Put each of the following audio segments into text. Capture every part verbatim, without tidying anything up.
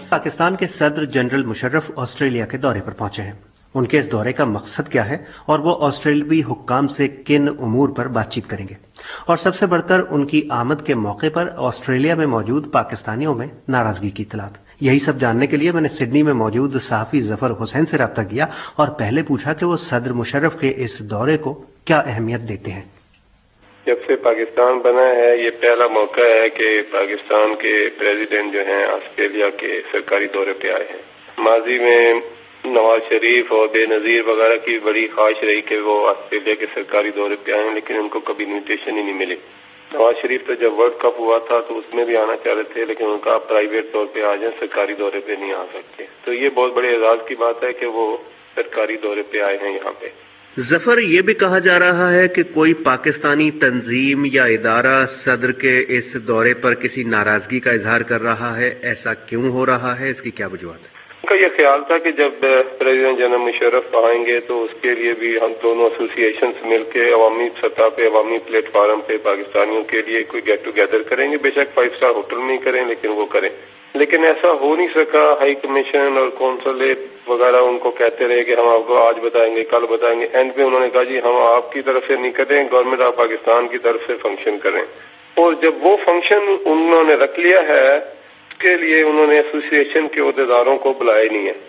पाकिस्तान के सदर general Musharraf Australia के दौरे पर पहुंचे हैं। उनके इस दौरे का मकसद क्या है और वो ऑस्ट्रेलियावी हुक्काम से किन उमूर पर बातचीत करेंगे, और सबसे बढ़कर उनकी आमद के मौके पर ऑस्ट्रेलिया में मौजूद पाकिस्तानियों में नाराजगी की इत्तलात। यही सब जानने के लिए मैंने सिडनी में मौजूद सहाफी जफर हुसैन से राब्ता किया और पहले पूछा कि वो सदर मुशर्रफ के इस दौरे को क्या अहमियत देते हैं। जब से पाकिस्तान बना है ये पहला मौका है कि पाकिस्तान के प्रेसिडेंट जो हैं ऑस्ट्रेलिया के सरकारी दौरे पे आए हैं। माजी में नवाज शरीफ और बेनजीर वगैरह की बड़ी ख्वाहिश रही कि वो ऑस्ट्रेलिया के सरकारी दौरे पे आए, लेकिन उनको कभी इन्विटेशन ही नहीं मिली। नवाज शरीफ तो जब वर्ल्ड कप हुआ था तो उसमें भी आना चाह रहे थे, लेकिन उनका प्राइवेट तौर पे आ जाए, सरकारी दौरे पे नहीं आ सकते। तो ये बहुत बड़े एजाज की बात है कि वो सरकारी दौरे पे आए हैं यहाँ पे। जफर, ये भी कहा जा रहा है कि कोई पाकिस्तानी तंजीम या इदारा सदर के इस दौरे पर किसी नाराजगी का इजहार कर रहा है। ऐसा क्यों हो रहा है, इसकी क्या वजूहत है? उनका यह ख्याल था कि जब प्रेसिडेंट जनरल मुशर्रफ आएंगे तो उसके लिए भी हम दोनों एसोसिएशन मिलकर अवामी सतह पे, अवामी प्लेटफार्म पे पाकिस्तानियों के लिए कोई गेट टुगेदर करेंगे। बेशक फाइव स्टार होटल में ही करें, लेकिन वो करें। लेकिन ऐसा हो नहीं सका। हाई कमीशन और कौंसलेट वगैरह उनको कहते रहे कि हम आपको आज बताएंगे, कल बताएंगे। एंड पे उन्होंने कहा जी हम आपकी तरफ से नहीं करें, गवर्नमेंट ऑफ पाकिस्तान की तरफ से फंक्शन करें। और जब वो फंक्शन उन्होंने रख लिया है, उसके लिए उन्होंने एसोसिएशन के अहदेदारों को बुलाए नहीं है,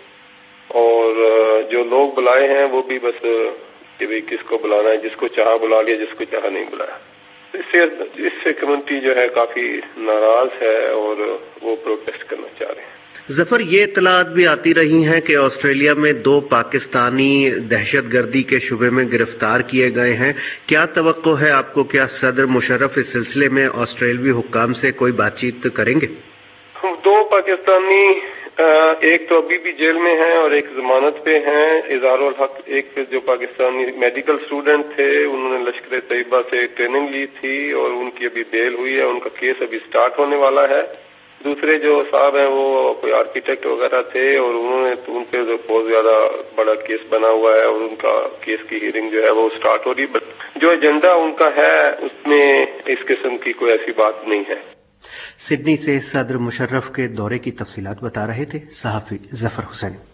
और जो लोग बुलाए हैं वो भी बस कि भाई किसको बुलाना है, जिसको चाह बुला लिया, जिसको चाह नहीं बुलाया। इससे इससे कम्युनिटी जो है काफी नाराज है और वो प्रोटेस्ट करना चाह रहे हैं। जफर, ये इत्तलात भी आती रही हैं कि ऑस्ट्रेलिया में दो पाकिस्तानी दहशतगर्दी के शुबे में गिरफ्तार किए गए हैं। क्या तवक्को है आपको, क्या सदर मुशर्रफ इस सिलसिले में ऑस्ट्रेलियावी हुक्काम से कोई बातचीत करेंगे? दो पाकिस्तानी, एक तो अभी भी जेल में हैं और एक जमानत पे हैं। इज़हारुल हक, एक जो पाकिस्तानी मेडिकल स्टूडेंट थे, उन्होंने लश्कर तैयबा से ट्रेनिंग ली थी और उनकी अभी बेल हुई है, उनका केस अभी स्टार्ट होने वाला है। दूसरे जो साहब हैं वो कोई आर्किटेक्ट वगैरह थे और उन्होंने तो उन पे बहुत ज्यादा बड़ा केस बना हुआ है और उनका केस की हियरिंग जो है वो स्टार्ट हो रही है। जो एजेंडा उनका है उसमें इस किस्म की कोई ऐसी बात नहीं है। सिडनी से सदर मुशर्रफ के दौरे की तफसीलात बता रहे थे सहाफी जफर हुसैन।